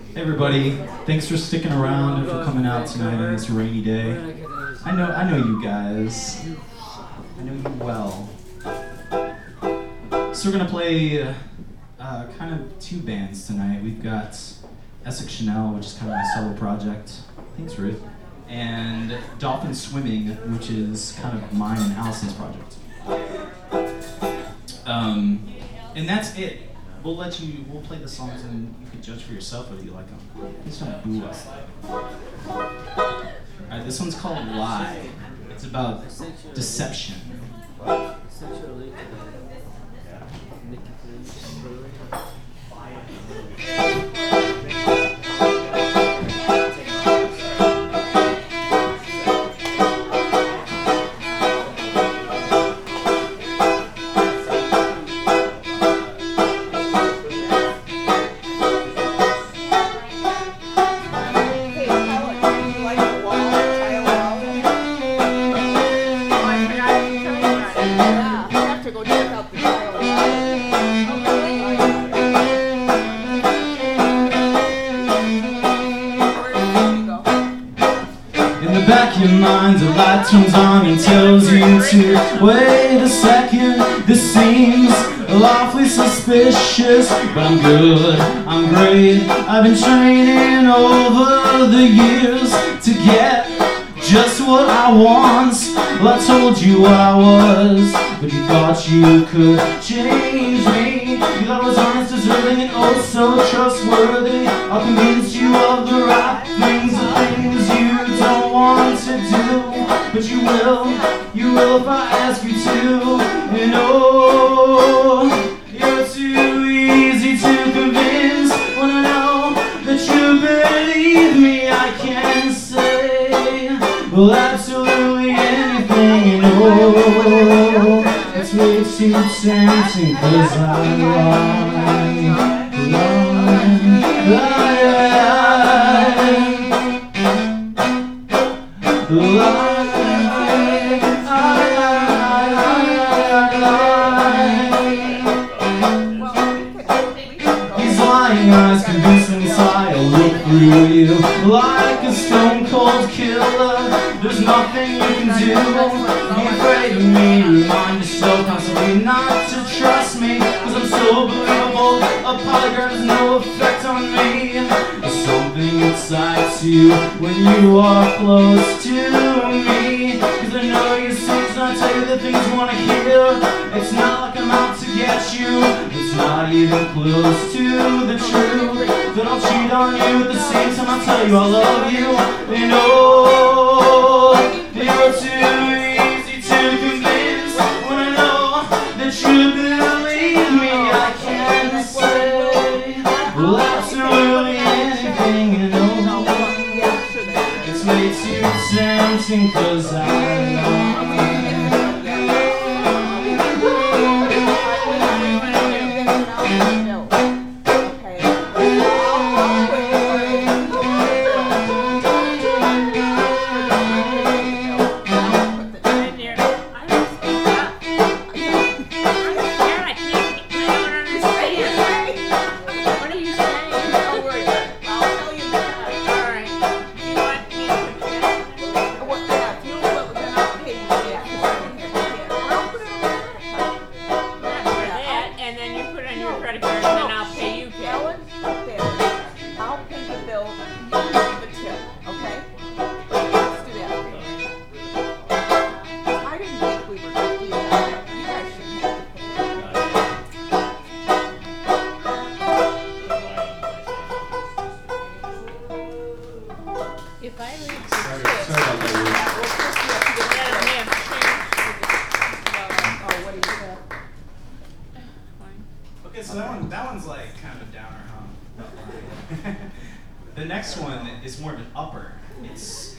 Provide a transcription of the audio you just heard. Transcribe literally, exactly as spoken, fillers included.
Hey everybody, thanks for sticking around and for coming out tonight on this rainy day. I know I know you guys. I know you well. So we're gonna play uh, uh, kind of two bands tonight. We've got Essex Chanel, which is kind of my solo project. Thanks, Ruth. And Dolphin Swimming, which is kind of mine and Allison's project. Um, and that's it. We'll let you, we'll play the songs and you can judge for yourself whether you like them. Please don't boo us. Alright, this one's called Lie. It's about deception. Essentially, your mind, the light turns on and tells you to wait a second. This seems awfully suspicious, but I'm good, I'm great. I've been training over the years to get just what I want. Well, I told you what I was, but you thought you could change me. You thought I was honest, deserving, and oh so trustworthy. I'll convince you of the right things, the things you don't want to do, but you will, you will if I ask you to. And oh, you're too easy to convince. When I know that you believe me, I can say, well, absolutely anything. And oh, it's way too tempting, cause I lie, lie, lie, lie. These lying eyes convincing I'll look through you like a stone cold killer. There's nothing you can do. Be afraid of me. Remind yourself constantly not to trust me, cause I'm so believable. A polygraph has no effect on me. There's something excites you when you are close to me, cause I know you see, so I tell you the things you wanna hear. It's not like I'm out to get you, it's not even close to the truth. That I'll cheat on you at the same time I'll tell you I love you. And oh, you're too easy to convince. When I know that you believe me, I can say, well, absolutely anything. And oh, it's way too tempting, cause I the next one is more of an upper. It's